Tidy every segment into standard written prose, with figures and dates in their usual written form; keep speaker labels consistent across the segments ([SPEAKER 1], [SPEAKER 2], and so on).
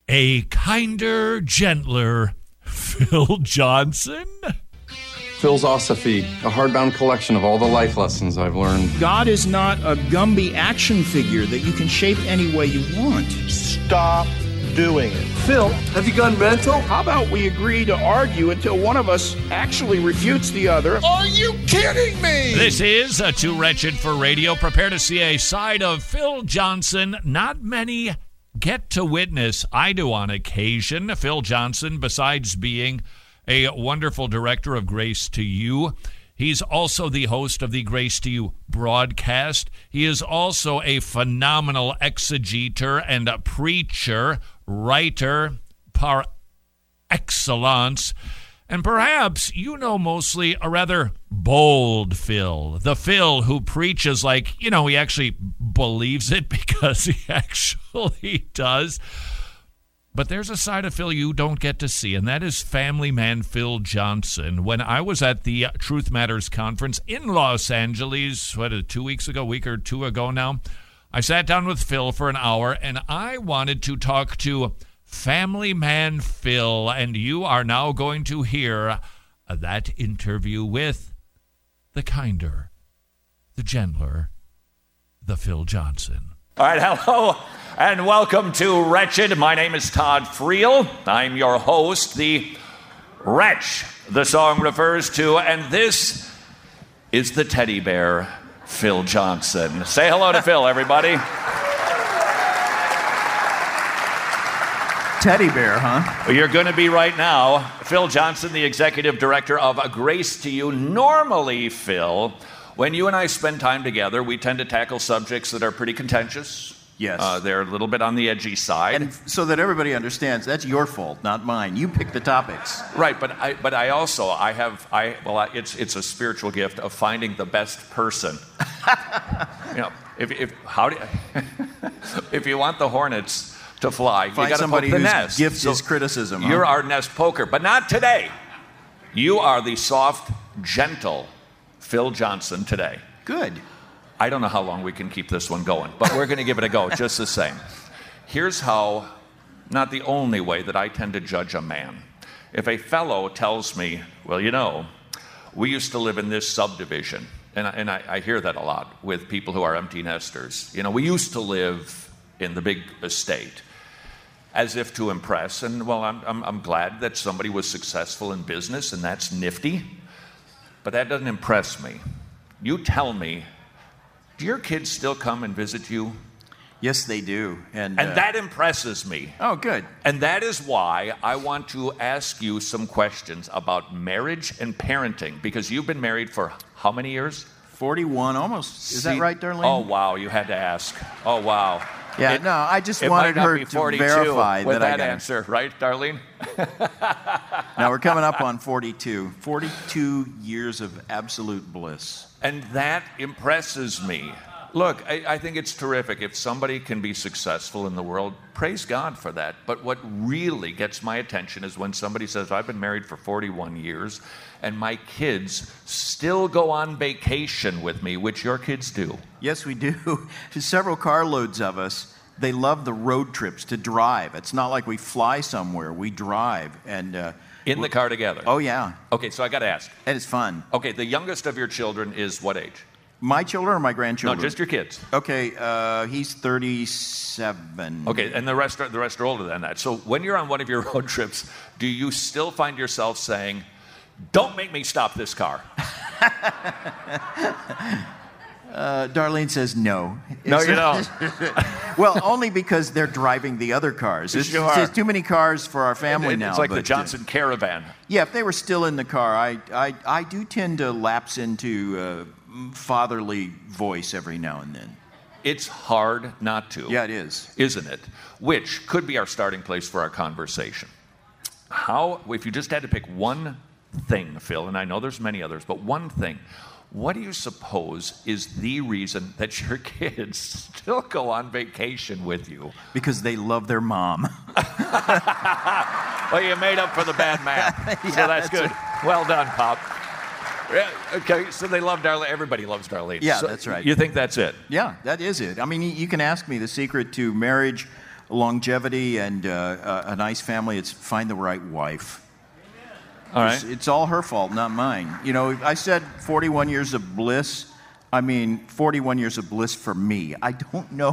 [SPEAKER 1] a kinder, gentler Phil Johnson.
[SPEAKER 2] Philosophy, a hardbound collection of all the life lessons I've learned.
[SPEAKER 3] God is not a Gumby action figure that you can shape any way you want.
[SPEAKER 4] Stop doing it.
[SPEAKER 5] Phil, have you gone mental?
[SPEAKER 3] How about we agree to argue until one of us actually refutes the other?
[SPEAKER 4] Are you kidding me?
[SPEAKER 1] This is Too Wretched for Radio. Prepare to see a side of Phil Johnson not many get to witness. I do on occasion. Phil Johnson, besides being a wonderful director of Grace to You, he's also the host of the Grace to You broadcast. He is also a phenomenal exegeter and a preacher, writer par excellence. And perhaps you know mostly a rather bold Phil. The Phil who preaches like, he actually believes it because he actually does. But there's a side of Phil you don't get to see, and that is family man Phil Johnson. When I was at the Truth Matters conference in Los Angeles, 2 weeks ago, week or two ago now, I sat down with Phil for an hour, and I wanted to talk to family man Phil, and you are now going to hear that interview with the kinder, the gentler, the Phil Johnson.
[SPEAKER 6] All right, hello, and welcome to Wretched. My name is Todd Friel. I'm your host, the Wretch, the song refers to, and this is the teddy bear, Phil Johnson. Say hello to Phil, everybody.
[SPEAKER 3] Teddy bear, huh?
[SPEAKER 6] Well, you're going to be right now. Phil Johnson, the executive director of Grace to You. Normally, Phil, when you and I spend time together, we tend to tackle subjects that are pretty contentious.
[SPEAKER 3] Yes.
[SPEAKER 6] They're a little bit on the edgy side.
[SPEAKER 3] And so that everybody understands, that's your fault, not mine. You pick the topics.
[SPEAKER 6] Right, but it's a spiritual gift of finding the best person. If you want the hornets to fly,
[SPEAKER 3] find
[SPEAKER 6] you got to poke the nest.
[SPEAKER 3] Gift is criticism.
[SPEAKER 6] You're our nest poker, but not today. You are the soft, gentle Phil Johnson today.
[SPEAKER 3] Good.
[SPEAKER 6] I don't know how long we can keep this one going, but we're going to give it a go just the same. Here's how, not the only way that I tend to judge a man. If a fellow tells me, well, we used to live in this subdivision, and I hear that a lot with people who are empty nesters. We used to live in the big estate, as if to impress. And, well, I'm glad that somebody was successful in business, and that's nifty, but that doesn't impress me. You tell me, do your kids still come and visit you?
[SPEAKER 3] Yes, they do. And
[SPEAKER 6] that impresses me.
[SPEAKER 3] Oh, good.
[SPEAKER 6] And that is why I want to ask you some questions about marriage and parenting, because you've been married for how many years?
[SPEAKER 3] 41, almost. Is that right, Darlene?
[SPEAKER 6] Oh, wow, you had to ask. Oh, wow.
[SPEAKER 3] Yeah, I just wanted her to verify
[SPEAKER 6] with
[SPEAKER 3] that I got
[SPEAKER 6] answer, right, Darlene?
[SPEAKER 3] Now we're coming up on 42. 42 years of absolute bliss.
[SPEAKER 6] And that impresses me. Look, I think it's terrific. If somebody can be successful in the world, praise God for that. But what really gets my attention is when somebody says, I've been married for 41 years, and my kids still go on vacation with me, which your kids do.
[SPEAKER 3] Yes, we do. Several carloads of us, they love the road trips, to drive. It's not like we fly somewhere. We drive. And
[SPEAKER 6] in the car together?
[SPEAKER 3] Oh, yeah.
[SPEAKER 6] Okay, so I got to ask.
[SPEAKER 3] And it's fun.
[SPEAKER 6] Okay, the youngest of your children is what age?
[SPEAKER 3] My children or my grandchildren?
[SPEAKER 6] No, just your kids.
[SPEAKER 3] Okay, he's 37.
[SPEAKER 6] Okay, and the rest are older than that. So when you're on one of your road trips, do you still find yourself saying, don't make me stop this car?
[SPEAKER 3] Darlene says no.
[SPEAKER 6] No, you don't.
[SPEAKER 3] Well, only because they're driving the other cars. There's too many cars for our family now.
[SPEAKER 6] It's like the Johnson Caravan.
[SPEAKER 3] Yeah, if they were still in the car, I do tend to lapse into fatherly voice every now and then.
[SPEAKER 6] It's hard not to.
[SPEAKER 3] Yeah, it is.
[SPEAKER 6] Isn't it? Which could be our starting place for our conversation. If you just had to pick one thing, Phil, and I know there's many others, but one thing, what do you suppose is the reason that your kids still go on vacation with you?
[SPEAKER 3] Because they love their mom.
[SPEAKER 6] Well, you made up for the bad math, so that's good. Right. Well done, Pop. Okay, so they love Darlene. Everybody loves Darlene.
[SPEAKER 3] Yeah,
[SPEAKER 6] so
[SPEAKER 3] that's right.
[SPEAKER 6] You think that's it?
[SPEAKER 3] Yeah, that is it. I mean, you can ask me the secret to marriage longevity and a nice family, it's find the right wife.
[SPEAKER 6] All right.
[SPEAKER 3] It's all her fault, not mine. You know, I said 41 years of bliss. I mean, 41 years of bliss for me. I don't know.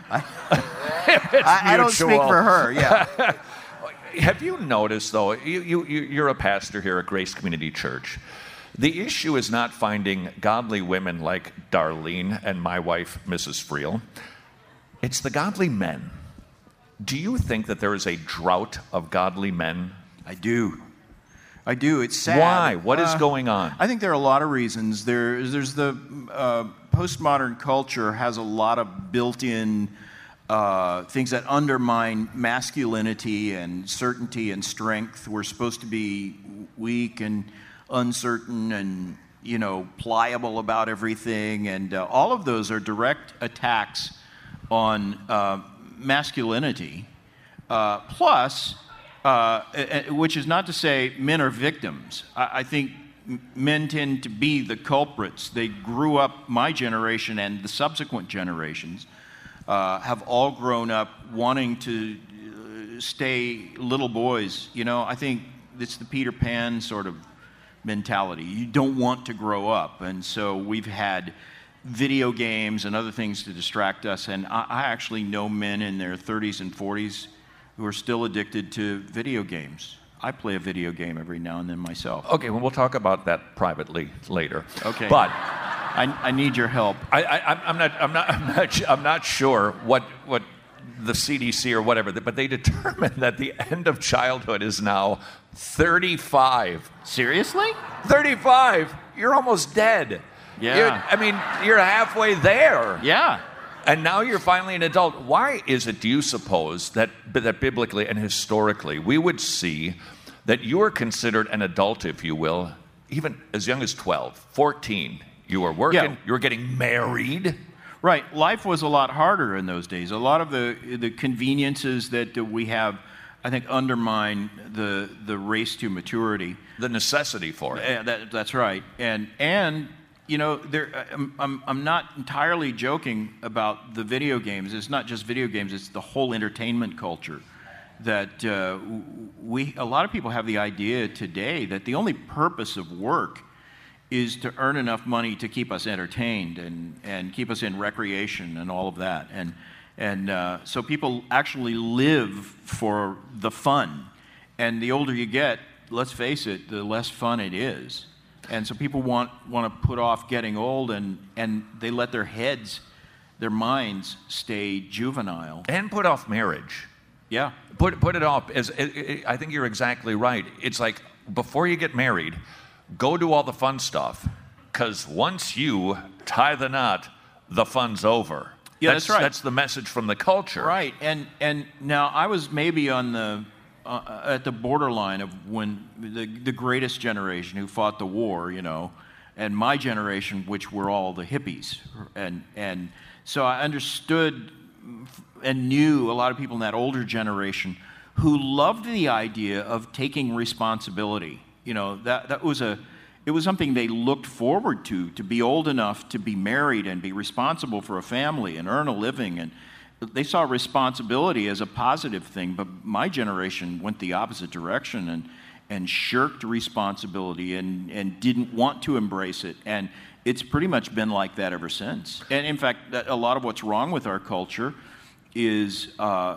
[SPEAKER 3] I don't speak for her, yeah.
[SPEAKER 6] Have you noticed, though, you're a pastor here at Grace Community Church. The issue is not finding godly women like Darlene and my wife, Mrs. Friel. It's the godly men. Do you think that there is a drought of godly men?
[SPEAKER 3] I do. It's sad.
[SPEAKER 6] Why? What is going on?
[SPEAKER 3] I think there are a lot of reasons. There's the postmodern culture has a lot of built-in things that undermine masculinity and certainty and strength. We're supposed to be weak and uncertain and, you know, pliable about everything. And all of those are direct attacks on masculinity. Plus, which is not to say men are victims. I think men tend to be the culprits. They grew up, my generation and the subsequent generations, have all grown up wanting to stay little boys. You know, I think it's the Peter Pan sort of mentality. You don't want to grow up. And so we've had video games and other things to distract us. And I actually know men in their 30s and 40s who are still addicted to video games. I play a video game every now and then myself.
[SPEAKER 6] Okay, well, we'll talk about that privately later.
[SPEAKER 3] Okay.
[SPEAKER 6] But
[SPEAKER 3] I need your help.
[SPEAKER 6] I'm not sure what the CDC or whatever, but they determined that the end of childhood is now 35.
[SPEAKER 3] Seriously?
[SPEAKER 6] 35. You're almost dead.
[SPEAKER 3] Yeah.
[SPEAKER 6] You're halfway there.
[SPEAKER 3] Yeah.
[SPEAKER 6] And now you're finally an adult. Why is it, do you suppose, that biblically and historically we would see that you are considered an adult, if you will, even as young as 12, 14? You were working, you were getting married.
[SPEAKER 3] Right. Life was a lot harder in those days. A lot of the conveniences that we have, I think, undermine the race to maturity.
[SPEAKER 6] The necessity for it.
[SPEAKER 3] That's right. And you know, I'm not entirely joking about the video games. It's not just video games. It's the whole entertainment culture. That a lot of people have the idea today that the only purpose of work is to earn enough money to keep us entertained and keep us in recreation and all of that. And so people actually live for the fun. And the older you get, let's face it, the less fun it is. And so people want to put off getting old, and they let their minds stay juvenile.
[SPEAKER 6] And put off marriage.
[SPEAKER 3] Yeah.
[SPEAKER 6] Put it off. I think you're exactly right. It's like, before you get married, go do all the fun stuff, because once you tie the knot, the fun's over.
[SPEAKER 3] Yeah, that's right.
[SPEAKER 6] That's the message from the culture.
[SPEAKER 3] Right. And now I was maybe on the at the borderline of when the greatest generation who fought the war, you know, and my generation, which were all the hippies. And so I understood and knew a lot of people in that older generation who loved the idea of taking responsibility. You know, it was something they looked forward to be old enough to be married and be responsible for a family and earn a living. And they saw responsibility as a positive thing, but my generation went the opposite direction and shirked responsibility and didn't want to embrace it. And it's pretty much been like that ever since. And in fact, a lot of what's wrong with our culture is a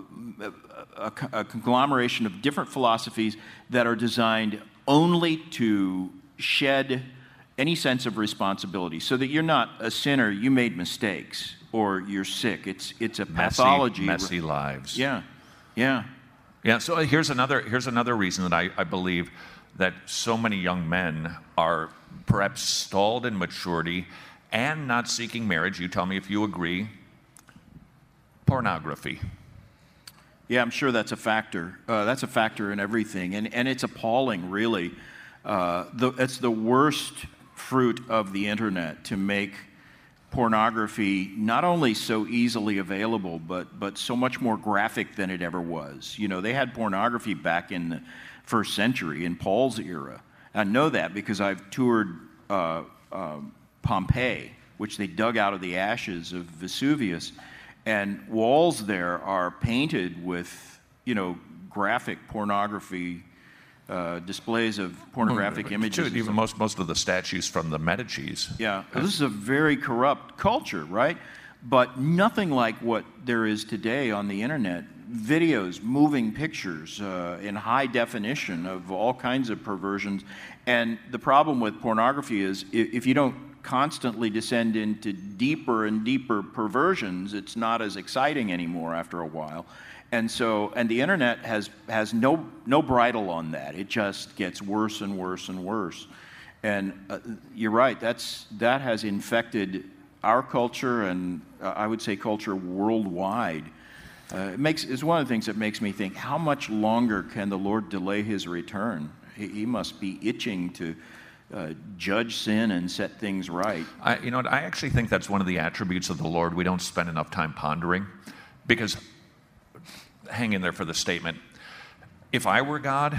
[SPEAKER 3] conglomeration of different philosophies that are designed only to shed any sense of responsibility, so that you're not a sinner, you made mistakes, or you're sick. It's a pathology.
[SPEAKER 6] Messy lives.
[SPEAKER 3] Yeah.
[SPEAKER 6] So here's another reason that I believe that so many young men are perhaps stalled in maturity and not seeking marriage. You tell me if you agree. Pornography.
[SPEAKER 3] Yeah, I'm sure that's a factor. That's a factor in everything, and it's appalling, really. It's the worst fruit of the internet to make pornography not only so easily available, but so much more graphic than it ever was. You know, they had pornography back in the first century, in Paul's era. I know that because I've toured Pompeii, which they dug out of the ashes of Vesuvius. and walls there are painted with, graphic pornography, displays of pornographic images.
[SPEAKER 6] Even most of the statues from the Medicis.
[SPEAKER 3] Yeah, this is a very corrupt culture, right? But nothing like what there is today on the internet. Videos, moving pictures in high definition of all kinds of perversions. And the problem with pornography is if you don't constantly descend into deeper and deeper perversions, it's not as exciting anymore after a while. And the internet has no bridle on that. It just gets worse and worse and worse. And you're right, that has infected our culture, and I would say culture worldwide. It's one of the things that makes me think, how much longer can the Lord delay his return? He must be itching to judge sin and set things right.
[SPEAKER 6] I actually think that's one of the attributes of the Lord we don't spend enough time pondering, because, hang in there for the statement, if I were God,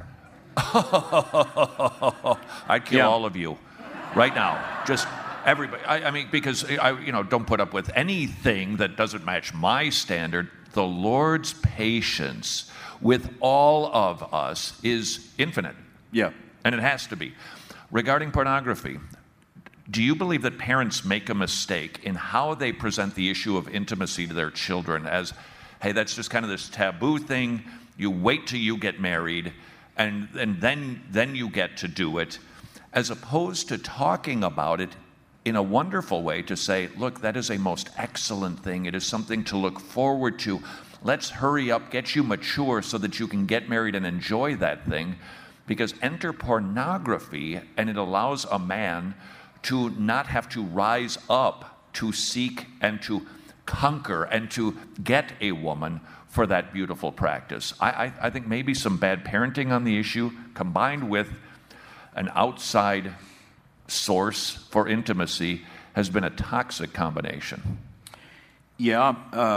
[SPEAKER 6] I'd kill all of you right now. Just everybody. I mean, because don't put up with anything that doesn't match my standard. The Lord's patience with all of us is infinite.
[SPEAKER 3] Yeah.
[SPEAKER 6] And it has to be. Regarding pornography, do you believe that parents make a mistake in how they present the issue of intimacy to their children as, hey, that's just kind of this taboo thing. You wait till you get married, and then you get to do it, as opposed to talking about it in a wonderful way to say, look, that is a most excellent thing. It is something to look forward to. Let's hurry up, get you mature so that you can get married and enjoy that thing. Because enter pornography, and it allows a man to not have to rise up to seek and to conquer and to get a woman for that beautiful practice. I think maybe some bad parenting on the issue combined with an outside source for intimacy has been a toxic combination.
[SPEAKER 3] Yeah,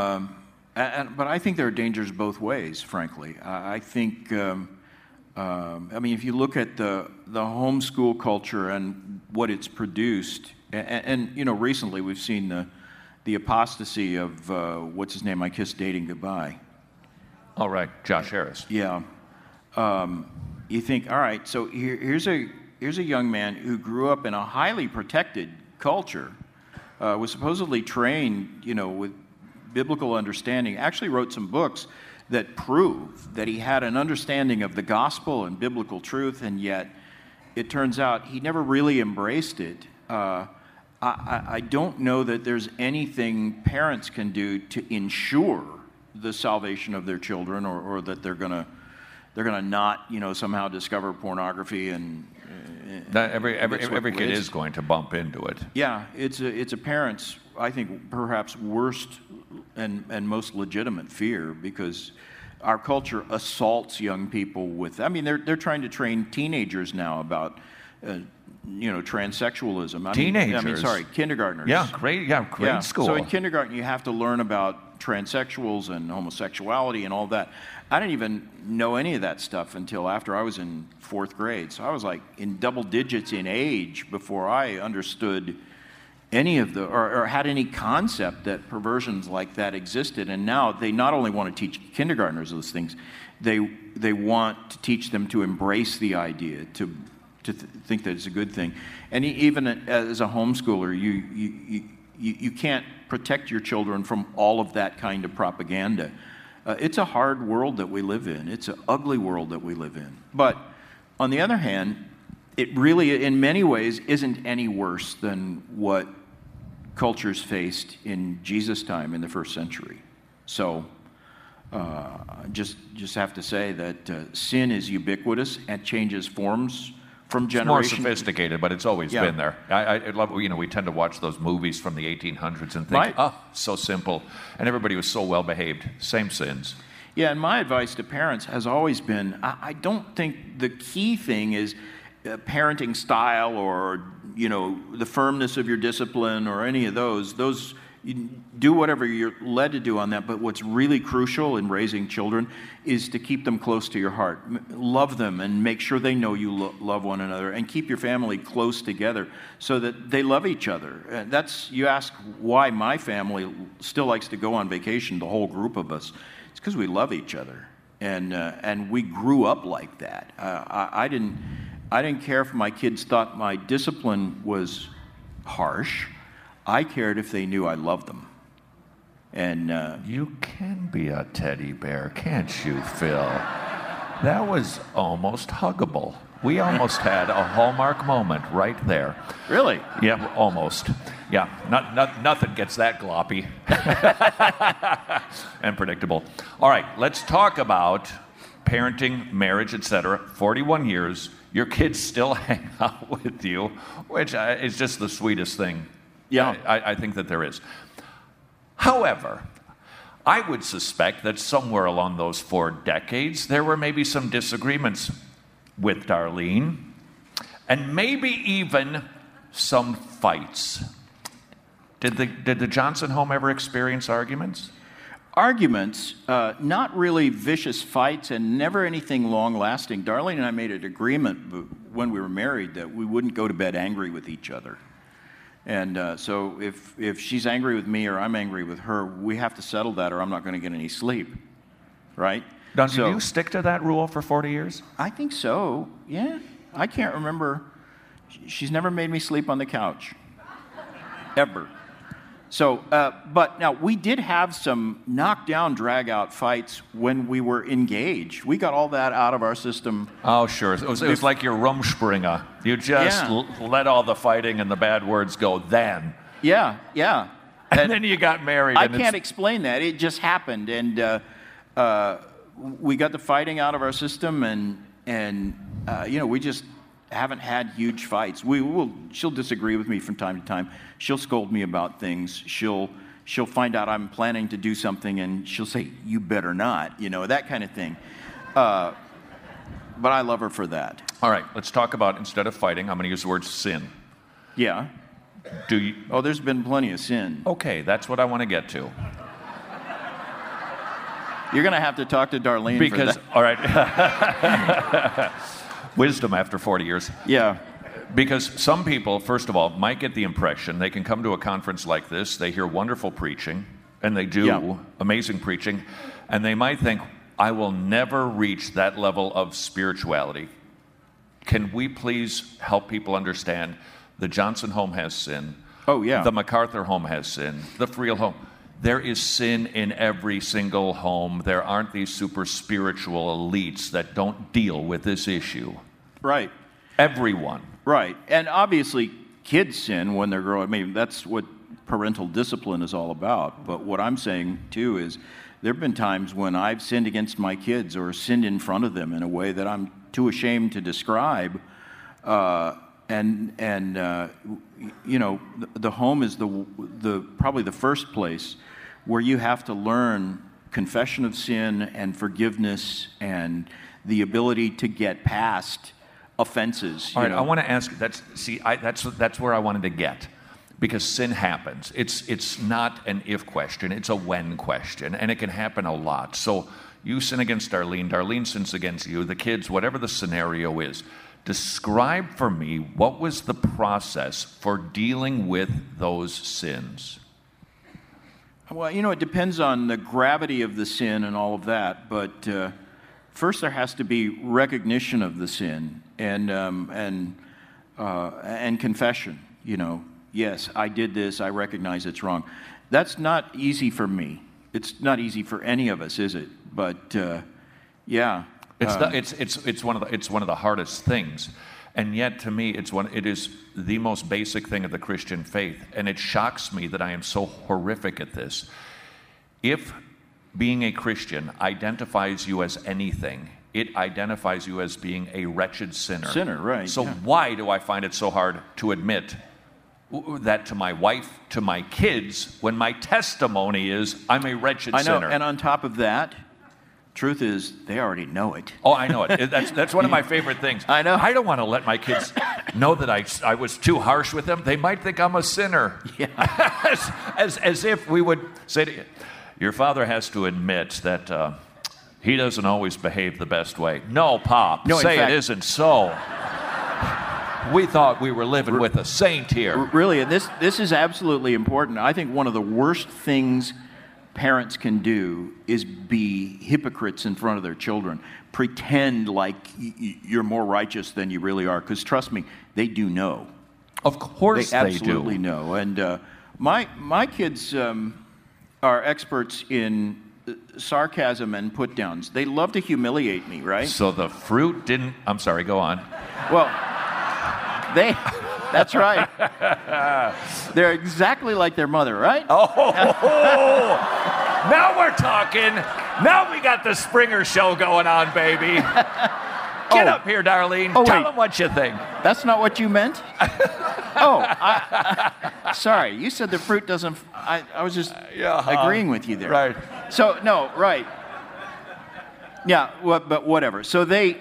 [SPEAKER 3] but I think there are dangers both ways, frankly. I think, if you look at the homeschool culture and what it's produced, and recently we've seen the apostasy of, what's his name, I Kissed Dating Goodbye.
[SPEAKER 6] All right, Josh Harris.
[SPEAKER 3] Yeah. You think, all right, so here's a young man who grew up in a highly protected culture, was supposedly trained, with biblical understanding, actually wrote some books that prove that he had an understanding of the gospel and biblical truth, and yet it turns out he never really embraced it. I don't know that there's anything parents can do to ensure the salvation of their children, or that they're gonna not, somehow discover pornography and
[SPEAKER 6] every kid is going to bump into it.
[SPEAKER 3] Yeah, it's a parent's, I think, perhaps worst and most legitimate fear, because our culture assaults young people with. They're trying to train teenagers now about transsexualism. Kindergartners.
[SPEAKER 6] Yeah, grade school.
[SPEAKER 3] So in kindergarten, you have to learn about transsexuals and homosexuality and all that. I didn't even know any of that stuff until after I was in 4th grade. So I was like in double digits in age before I understood any of or had any concept that perversions like that existed. And now they not only want to teach kindergartners those things, they want to teach them to embrace the idea, to think that it's a good thing. And even as a homeschooler, you can't protect your children from all of that kind of propaganda. It's a hard world that we live in. It's an ugly world that we live in. But on the other hand, it really, in many ways, isn't any worse than what cultures faced in Jesus' time in the 1st century. So just have to say that sin is ubiquitous and changes forms from generation.
[SPEAKER 6] It's more sophisticated, but it's always been there. I love, we tend to watch those movies from the 1800s and think, oh, so simple. And everybody was so well behaved. Same sins.
[SPEAKER 3] Yeah, and my advice to parents has always been, I don't think the key thing is parenting style or, the firmness of your discipline or any of those. Those, You do whatever you're led to do on that, but what's really crucial in raising children is to keep them close to your heart. Love them and make sure they know you love one another, and keep your family close together so that they love each other. And you ask why my family still likes to go on vacation, the whole group of us. It's because we love each other, and we grew up like that. I didn't care if my kids thought my discipline was harsh. I cared if they knew I loved them. And
[SPEAKER 6] you can be a teddy bear, can't you, Phil? That was almost huggable. We almost had a Hallmark moment right there.
[SPEAKER 3] Really?
[SPEAKER 6] Yeah, almost. Yeah, nothing gets that gloppy and predictable. All right, let's talk about parenting, marriage, etc. 41 years, your kids still hang out with you, which is just the sweetest thing.
[SPEAKER 3] Yeah.
[SPEAKER 6] I think that there is. However, I would suspect that somewhere along those 4 decades, there were maybe some disagreements with Darlene, and maybe even some fights. Did the Johnson home ever experience arguments?
[SPEAKER 3] Arguments, not really vicious fights, and never anything long-lasting. Darlene and I made an agreement when we were married that we wouldn't go to bed angry with each other. And so if she's angry with me or I'm angry with her, we have to settle that, or I'm not going to get any sleep, right?
[SPEAKER 6] Don, did you stick to that rule for 40 years?
[SPEAKER 3] I think so, yeah. I can't remember. She's never made me sleep on the couch, ever. So, but now we did have some knockdown, drag-out fights when we were engaged. We got all that out of our system.
[SPEAKER 6] Oh, sure. It was like your Rumspringa. You just let all the fighting and the bad words go then.
[SPEAKER 3] Yeah.
[SPEAKER 6] And then you got married.
[SPEAKER 3] I can't explain that. It just happened. And we got the fighting out of our system, and we just haven't had huge fights. She'll disagree with me from time to time. She'll scold me about things. She'll find out I'm planning to do something, and she'll say, "You better not," that kind of thing. But I love her for that.
[SPEAKER 6] All right, let's talk about, instead of fighting, I'm going to use the word sin.
[SPEAKER 3] Yeah. Oh, there's been plenty of sin.
[SPEAKER 6] Okay, that's what I want to get to.
[SPEAKER 3] You're going to have to talk to Darlene for that.
[SPEAKER 6] All right. Wisdom after 40 years.
[SPEAKER 3] Yeah.
[SPEAKER 6] Because some people, first of all, might get the impression they can come to a conference like this, they hear wonderful preaching, and they do amazing preaching, and they might think, I will never reach that level of spirituality. Can we please help people understand the Johnson home has sin?
[SPEAKER 3] Oh, yeah.
[SPEAKER 6] The MacArthur home has sin. The Friel home. There is sin in every single home. There aren't these super spiritual elites that don't deal with this issue.
[SPEAKER 3] Right.
[SPEAKER 6] Everyone.
[SPEAKER 3] Right. And obviously, kids sin when they're growing. I mean, that's what parental discipline is all about. But what I'm saying, too, is there have been times when I've sinned against my kids or sinned in front of them in a way that I'm too ashamed to describe. The home is the probably the first place where you have to learn confession of sin and forgiveness and the ability to get past offenses.
[SPEAKER 6] All right, I want to ask. That's where I wanted to get, because sin happens. It's not an if question; it's a when question, and it can happen a lot. So you sin against Darlene. Darlene sins against you. The kids, whatever the scenario is. Describe for me what was the process for dealing with those sins.
[SPEAKER 3] Well, it depends on the gravity of the sin and all of that. But first, there has to be recognition of the sin and confession. Yes, I did this. I recognize it's wrong. That's not easy for me. It's not easy for any of us, is it? But yeah.
[SPEAKER 6] It's one of the hardest things, and yet to me it is the most basic thing of the Christian faith, and it shocks me that I am so horrific at this. If being a Christian identifies you as anything, it identifies you as being a wretched sinner.
[SPEAKER 3] Sinner, right?
[SPEAKER 6] So why do I find it so hard to admit that to my wife, to my kids, when my testimony is I'm a wretched sinner?
[SPEAKER 3] I know, and on top of that, Truth is, they already know it.
[SPEAKER 6] Oh, I know it. That's one of my favorite things.
[SPEAKER 3] I know.
[SPEAKER 6] I don't want to let my kids know that I was too harsh with them. They might think I'm a sinner.
[SPEAKER 3] Yeah.
[SPEAKER 6] as if we would say to you, your father has to admit that he doesn't always behave the best way. No, Pop.
[SPEAKER 3] No,
[SPEAKER 6] say
[SPEAKER 3] in fact,
[SPEAKER 6] it isn't so. We thought we were living with a saint here.
[SPEAKER 3] Really, and this is absolutely important. I think one of the worst things parents can do is be hypocrites in front of their children. Pretend like you're more righteous than you really are. Because trust me, they do know.
[SPEAKER 6] Of course
[SPEAKER 3] they absolutely
[SPEAKER 6] do.
[SPEAKER 3] know. And my kids are experts in sarcasm and put-downs. They love to humiliate me, right?
[SPEAKER 6] So the fruit didn't... I'm sorry, go on.
[SPEAKER 3] Well, that's right. They're exactly like their mother, right?
[SPEAKER 6] Oh, now we're talking. Now we got the Springer Show going on, baby. Get up here, Darlene. Tell them what you think.
[SPEAKER 3] That's not what you meant? Sorry. You said the fruit doesn't... I was just agreeing with you there.
[SPEAKER 6] Right.
[SPEAKER 3] So, no, right. Yeah, but whatever. So they...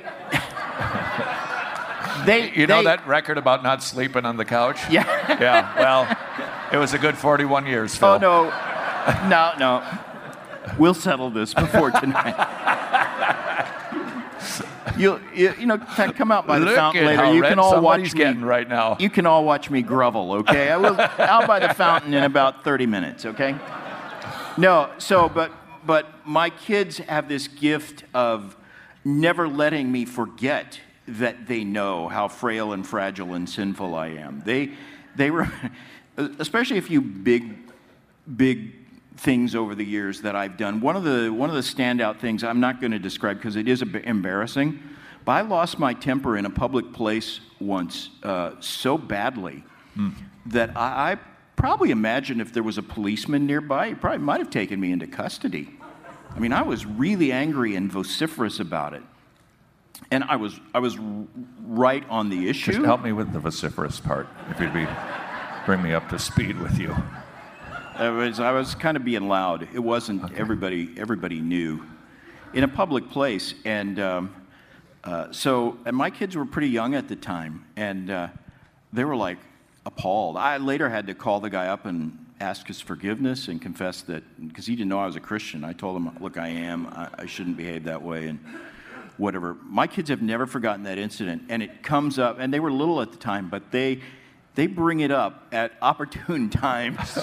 [SPEAKER 6] You know that record about not sleeping on the couch?
[SPEAKER 3] Yeah.
[SPEAKER 6] Yeah, well, it was a good 41 years, Phil.
[SPEAKER 3] Oh, no. We'll settle this before tonight. You come out by the fountain later. You can all watch me.
[SPEAKER 6] Getting right now.
[SPEAKER 3] You can all watch me grovel, okay? I will out by the fountain in about 30 minutes, okay? No, but my kids have this gift of never letting me forget that they know how frail and fragile and sinful I am. They were, especially a few big things over the years that I've done. One of the standout things I'm not going to describe because it is a bit embarrassing, but I lost my temper in a public place once so badly that I probably imagine if there was a policeman nearby, he probably might have taken me into custody. I mean, I was really angry and vociferous about it. And I was right on the issue.
[SPEAKER 6] Just help me with the vociferous part, if you'd bring me up to speed with you.
[SPEAKER 3] I was kind of being loud. It wasn't everybody knew. In a public place, and my kids were pretty young at the time, and they were like appalled. I later had to call the guy up and ask his forgiveness and confess that, because he didn't know I was a Christian. I told him, look, I am. I shouldn't behave that way, and whatever. My kids have never forgotten that incident, and it comes up, and they were little at the time, but they bring it up at opportune times.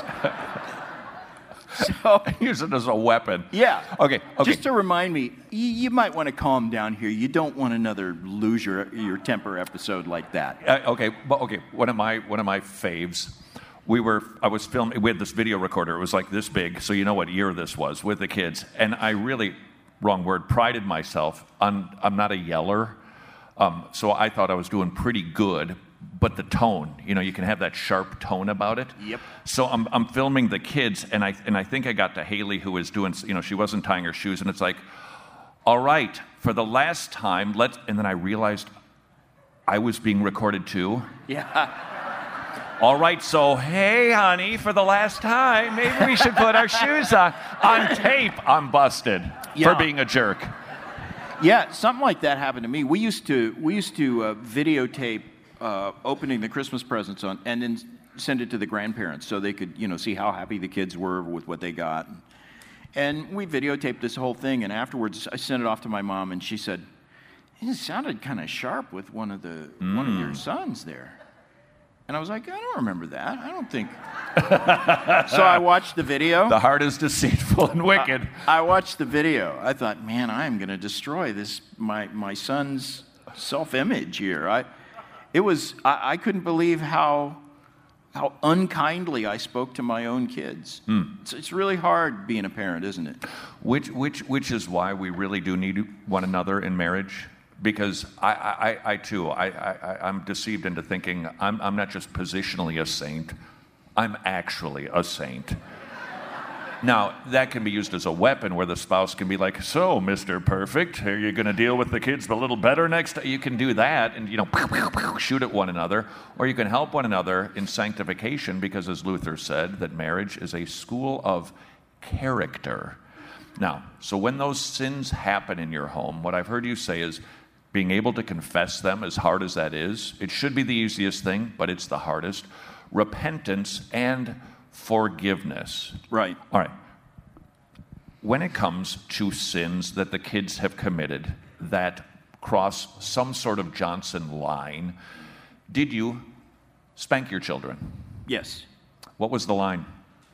[SPEAKER 3] So
[SPEAKER 6] use it as a weapon.
[SPEAKER 3] Yeah.
[SPEAKER 6] Okay.
[SPEAKER 3] Just to remind me, you might want to calm down here. You don't want another lose your temper episode like that.
[SPEAKER 6] One of my faves. I was filming. We had this video recorder. It was like this big, so you know what year this was with the kids. And I really, wrong word, prided myself on. I'm not a yeller, so I thought I was doing pretty good. But the tone, you can have that sharp tone about it.
[SPEAKER 3] Yep.
[SPEAKER 6] So I'm filming the kids, and I think I got to Haley, who was doing, she wasn't tying her shoes, and it's like, all right, for the last time, and then I realized I was being recorded too.
[SPEAKER 3] Yeah.
[SPEAKER 6] All right, so hey, honey, for the last time, maybe we should put our shoes on tape. I'm busted for being a jerk.
[SPEAKER 3] Yeah, something like that happened to me. We used to videotape opening the Christmas presents and then send it to the grandparents so they could, see how happy the kids were with what they got. And we videotaped this whole thing, and afterwards I sent it off to my mom, and she said, "It sounded kind of sharp with one of your sons there." And I was like, "I don't remember that. I don't think." So I watched the video.
[SPEAKER 6] The heart is deceitful and wicked.
[SPEAKER 3] I watched the video. I thought, man, I am going to destroy my son's self-image here. I couldn't believe how unkindly I spoke to my own kids. It's really hard being a parent, isn't it?
[SPEAKER 6] Which is why we really do need one another in marriage. Because I'm deceived into thinking I'm not just positionally a saint, I'm actually a saint. Now, that can be used as a weapon where the spouse can be like, "So, Mr. Perfect, are you going to deal with the kids a little better next time?" You can do that and, shoot at one another. Or you can help one another in sanctification because, as Luther said, that marriage is a school of character. Now, so when those sins happen in your home, what I've heard you say is being able to confess them, as hard as that is, it should be the easiest thing, but it's the hardest. Repentance and forgiveness.
[SPEAKER 3] Right.
[SPEAKER 6] All right. When it comes to sins that the kids have committed that cross some sort of Johnson line, did you spank your children?
[SPEAKER 3] Yes.
[SPEAKER 6] What was the line?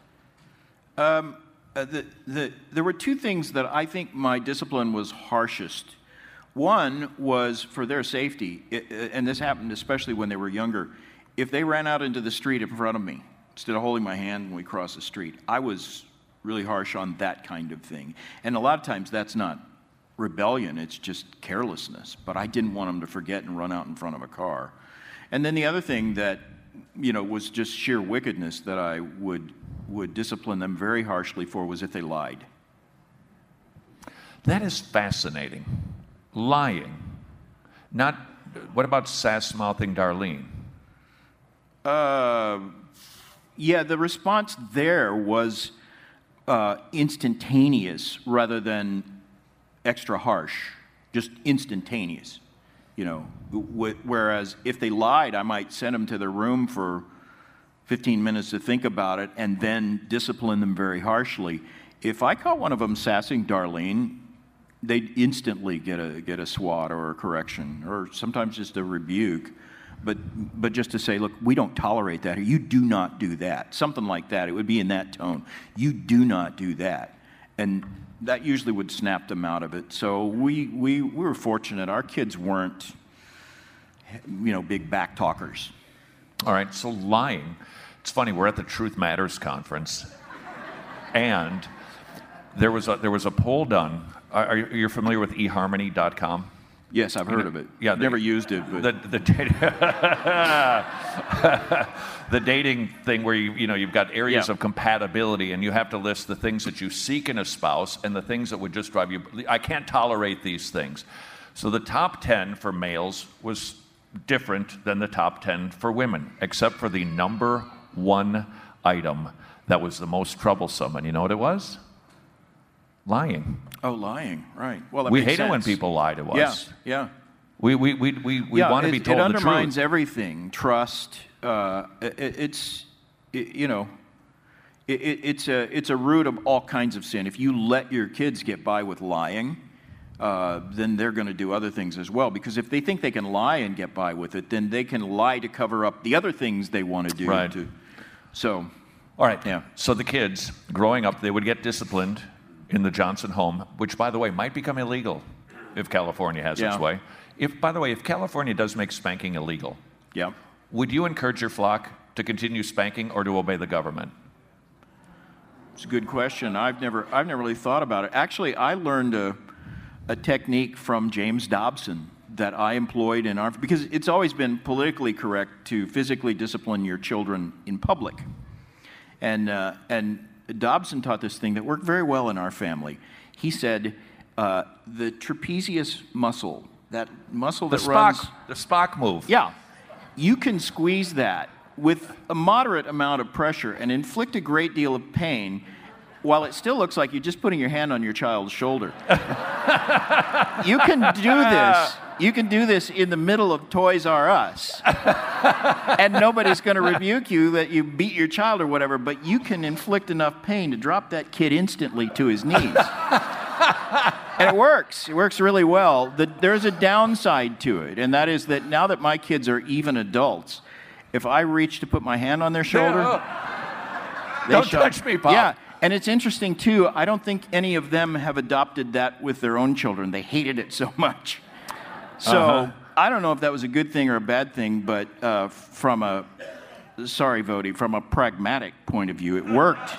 [SPEAKER 3] There were two things that I think my discipline was harshest. One was for their safety, and this happened especially when they were younger. If they ran out into the street in front of me, instead of holding my hand when we crossed the street, I was really harsh on that kind of thing. And a lot of times that's not rebellion, it's just carelessness. But I didn't want them to forget and run out in front of a car. And then the other thing that, was just sheer wickedness that I would discipline them very harshly for was if they lied.
[SPEAKER 6] That is fascinating. Lying. What about sass-mouthing Darlene?
[SPEAKER 3] Yeah, the response there was instantaneous rather than extra harsh, just instantaneous. Whereas if they lied, I might send them to their room for 15 minutes to think about it and then discipline them very harshly. If I caught one of them sassing Darlene, they'd instantly get a swat or a correction, or sometimes just a rebuke. But just to say, look, we don't tolerate that, or you do not do that. Something like that. It would be in that tone. You do not do that. And that usually would snap them out of it. So we were fortunate. Our kids weren't, big back talkers.
[SPEAKER 6] All right, so lying. It's funny, we're at the Truth Matters conference, and there was a poll done. Are you familiar with eHarmony.com?
[SPEAKER 3] Yes, I've heard of it.
[SPEAKER 6] Yeah,
[SPEAKER 3] never used it. But
[SPEAKER 6] the dating thing where you've got areas of compatibility, and you have to list the things that you seek in a spouse and the things that would just drive you. I can't tolerate these things. So the top 10 for males was different than the top 10 for women, except for the number one item that was the most troublesome. And you know what it was? Lying.
[SPEAKER 3] Oh, lying, right. Well, that
[SPEAKER 6] we
[SPEAKER 3] makes
[SPEAKER 6] hate
[SPEAKER 3] sense.
[SPEAKER 6] it when people lie to us.
[SPEAKER 3] Yeah.
[SPEAKER 6] We want to be told the truth.
[SPEAKER 3] It undermines everything. Trust. It's a root of all kinds of sin. If you let your kids get by with lying, then they're going to do other things as well. Because if they think they can lie and get by with it, then they can lie to cover up the other things they want to do.
[SPEAKER 6] Right.
[SPEAKER 3] So,
[SPEAKER 6] all right.
[SPEAKER 3] Yeah.
[SPEAKER 6] So the kids, growing up, they would get disciplined in the Johnson home, which, by the way, might become illegal if California has its way. If California does make spanking illegal, would you encourage your flock to continue spanking or to obey the government?
[SPEAKER 3] It's a good question. I've never really thought about it. Actually, I learned a technique from James Dobson that I employed because it's always been politically correct to physically discipline your children in public, and Dobson taught this thing that worked very well in our family. He said, the trapezius muscle, that muscle that runs...
[SPEAKER 6] The Spock move.
[SPEAKER 3] Yeah. You can squeeze that with a moderate amount of pressure and inflict a great deal of pain while it still looks like you're just putting your hand on your child's shoulder. You can do this. You can do this in the middle of Toys R Us. And nobody's going to rebuke you that you beat your child or whatever, but you can inflict enough pain to drop that kid instantly to his knees. And it works. It works really well. There's a downside to it, and that is that now that my kids are even adults, if I reach to put my hand on their shoulder...
[SPEAKER 6] Don't touch me, Pop.
[SPEAKER 3] Yeah. And it's interesting, too, I don't think any of them have adopted that with their own children. They hated it so much. So I don't know if that was a good thing or a bad thing, but from a pragmatic point of view, it worked.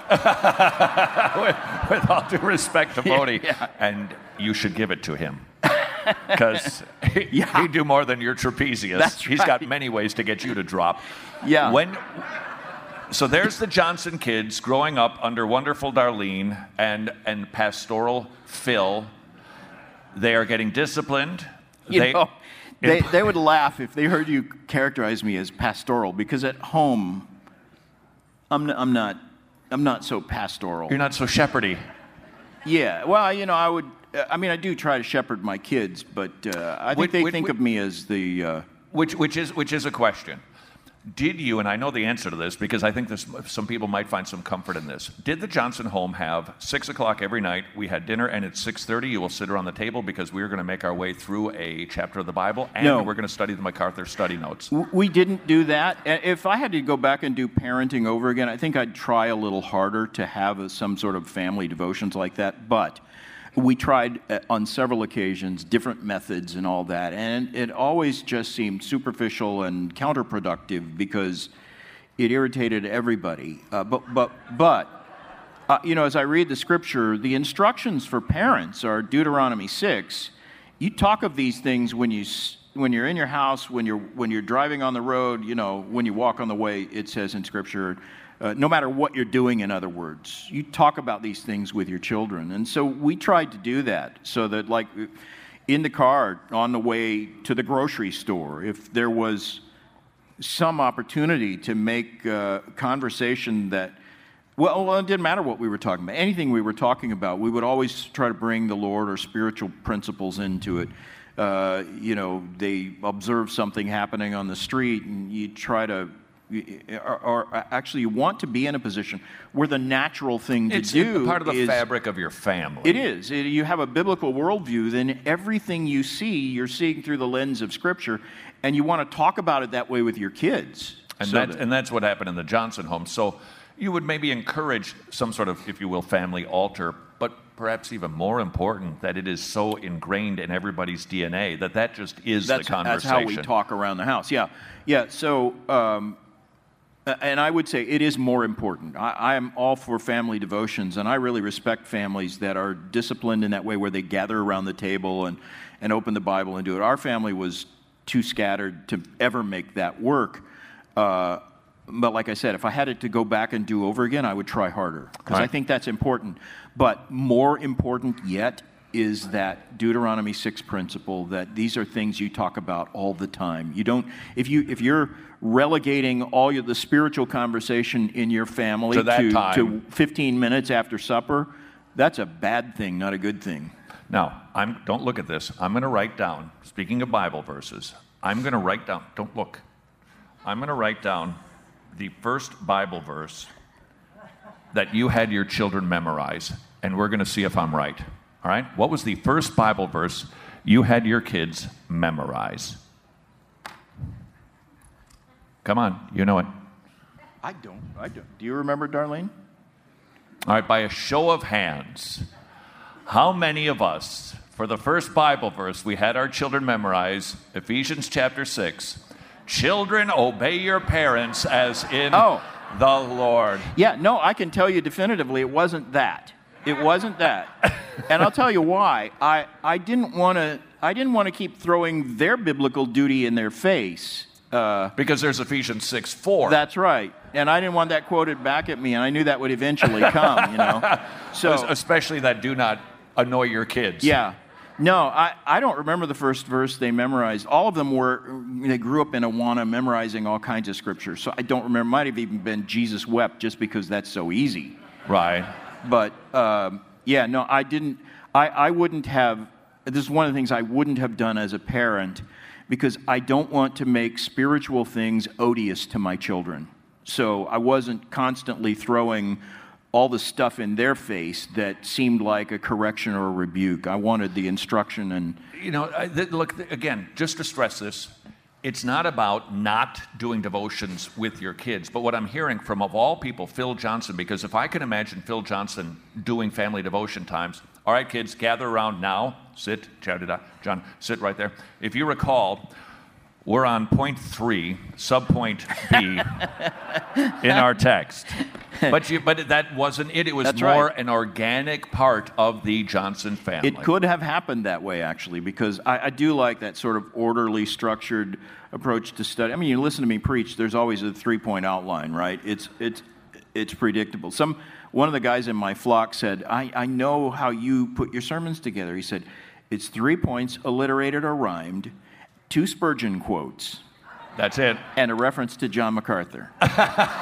[SPEAKER 6] with all due respect to Vody, and you should give it to him. Because he'd do more than your trapezius.
[SPEAKER 3] That's right.
[SPEAKER 6] He's got many ways to get you to drop.
[SPEAKER 3] Yeah.
[SPEAKER 6] So there's the Johnson kids growing up under wonderful Darlene and pastoral Phil. They are getting disciplined.
[SPEAKER 3] They would laugh if they heard you characterize me as pastoral, because at home, I'm not so pastoral.
[SPEAKER 6] You're not so shepherdy.
[SPEAKER 3] Yeah, well, I do try to shepherd my kids, but I think they think of me as the...
[SPEAKER 6] Which is a question. Did you, and I know the answer to this because I think some people might find some comfort in this. Did the Johnson home have 6 o'clock every night? We had dinner, and at 6:30 you will sit around the table because we're going to make our way through a chapter of the Bible, and we're going to study the MacArthur study notes.
[SPEAKER 3] We didn't do that. If I had to go back and do parenting over again, I think I'd try a little harder to have some sort of family devotions like that, but we tried on several occasions different methods and all that, and it always just seemed superficial and counterproductive because it irritated everybody. But as I read the scripture, the instructions for parents are Deuteronomy 6. You talk of these things when you're in your house, when you're driving on the road, when you walk on the way. It says in scripture. No matter what you're doing, in other words, you talk about these things with your children. And so we tried to do that so that, like, in the car on the way to the grocery store, if there was some opportunity to make conversation that, well, it didn't matter what we were talking about. Anything we were talking about, we would always try to bring the Lord or spiritual principles into it. They observe something happening on the street, and you try to... Or actually, you want to be in a position where the natural thing to do
[SPEAKER 6] is part of the fabric of your family.
[SPEAKER 3] It is. You have a biblical worldview, then everything you see, you're seeing through the lens of Scripture, and you want to talk about it that way with your kids.
[SPEAKER 6] And that's what happened in the Johnson home. So you would maybe encourage some sort of, if you will, family altar, but perhaps even more important, that it is so ingrained in everybody's DNA that just is the conversation.
[SPEAKER 3] That's how we talk around the house. Yeah. So... and I would say it is more important. I am all for family devotions, and I really respect families that are disciplined in that way where they gather around the table and open the Bible and do it. Our family was too scattered to ever make that work. But like I said, if I had it to go back and do over again, I would try harder because I think that's important. But more important yet is that Deuteronomy 6 principle that these are things you talk about all the time. You don't, if you're relegating all the spiritual conversation in your family to 15 minutes after supper, that's a bad thing, not a good thing.
[SPEAKER 6] Now, don't look at this. I'm going to write down, speaking of Bible verses, I'm going to write down, don't look. I'm going to write down the first Bible verse that you had your children memorize, and we're going to see if I'm right. All right? What was the first Bible verse you had your kids memorize? Come on, you know it.
[SPEAKER 3] I don't. Do you remember, Darlene?
[SPEAKER 6] All right, by a show of hands, how many of us, for the first Bible verse we had our children memorize, Ephesians chapter 6, children, obey your parents as in the Lord.
[SPEAKER 3] Yeah, no, I can tell you definitively it wasn't that. It wasn't that. And I'll tell you why. I didn't want to keep throwing their biblical duty in their face.
[SPEAKER 6] Because there's Ephesians 6:4.
[SPEAKER 3] That's right. And I didn't want that quoted back at me, and I knew that would eventually come, So,
[SPEAKER 6] especially that do not annoy your kids.
[SPEAKER 3] Yeah. No, I don't remember the first verse they memorized. All of them they grew up in Awana memorizing all kinds of scriptures. So I don't remember. Might have even been Jesus wept just because that's so easy.
[SPEAKER 6] Right.
[SPEAKER 3] But, no, I didn't. I wouldn't have. This is one of the things I wouldn't have done as a parent because I don't want to make spiritual things odious to my children. So I wasn't constantly throwing all the stuff in their face that seemed like a correction or a rebuke. I wanted the instruction and...
[SPEAKER 6] Look, again, just to stress this, it's not about not doing devotions with your kids, but what I'm hearing from, of all people, Phil Johnson, because if I can imagine Phil Johnson doing family devotion times, all right, kids, gather around now, sit, John, sit right there. If you recall, we're on point 3, subpoint B in our text. But that wasn't it. It was
[SPEAKER 3] That's
[SPEAKER 6] more
[SPEAKER 3] right.
[SPEAKER 6] an organic part of the Johnson family.
[SPEAKER 3] It could have happened that way, actually, because I do like that sort of orderly, structured approach to study. I mean, you listen to me preach, there's always a 3-point outline, right? It's predictable. One of the guys in my flock said, I know how you put your sermons together. He said, it's 3 points, alliterated or rhymed, 2 Spurgeon quotes.
[SPEAKER 6] That's it.
[SPEAKER 3] And a reference to John MacArthur. and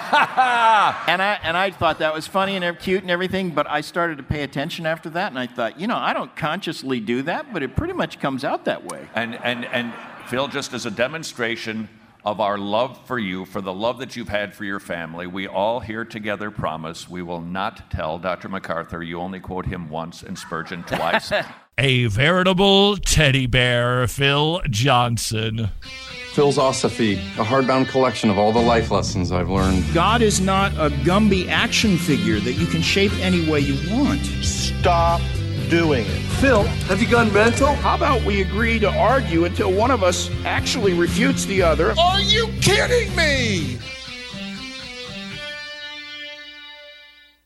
[SPEAKER 3] I thought that was funny and cute and everything, but I started to pay attention after that, and I thought, I don't consciously do that, but it pretty much comes out that way.
[SPEAKER 6] And Phil, just as a demonstration of our love for you, for the love that you've had for your family, we all here together promise we will not tell Dr. MacArthur you only quote him once and Spurgeon twice.
[SPEAKER 1] A veritable teddy bear, Phil Johnson.
[SPEAKER 2] Philosophy, a hardbound collection of all the life lessons I've learned.
[SPEAKER 3] God is not a Gumby action figure that you can shape any way you want.
[SPEAKER 4] Stop doing it.
[SPEAKER 5] Phil, have you gone mental?
[SPEAKER 7] How about we agree to argue until one of us actually refutes the other?
[SPEAKER 4] Are you kidding me?